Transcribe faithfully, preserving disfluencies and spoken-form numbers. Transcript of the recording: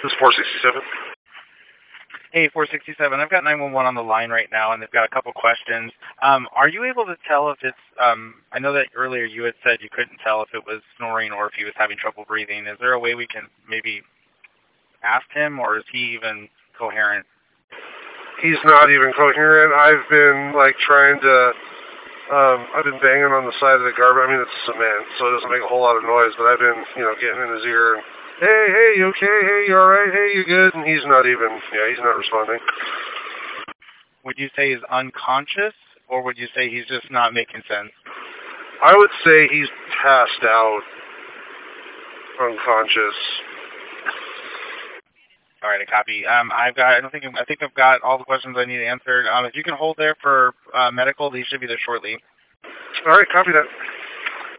This is four sixty-seven. Hey, four sixty-seven, I've got nine one one on the line right now, and they've got a couple questions. Um, are you able to tell if it's, um, I know that earlier you had said you couldn't tell if it was snoring or if he was having trouble breathing. Is there a way we can maybe ask him, or is he even coherent? He's not even coherent. I've been, like, trying to, um, I've been banging on the side of the garbage. I mean, it's cement, so it doesn't make a whole lot of noise, but I've been, you know, getting in his ear and, hey, hey, you okay? Hey, you alright? Hey, you good? And he's not even, yeah, he's not responding. Would you say he's unconscious, or would you say he's just not making sense? I would say he's passed out, unconscious. All right, a copy. Um, I've got. I don't think. I think I've got all the questions I need answered. Um, if you can hold there for uh, medical, they should be there shortly. All right, copy that.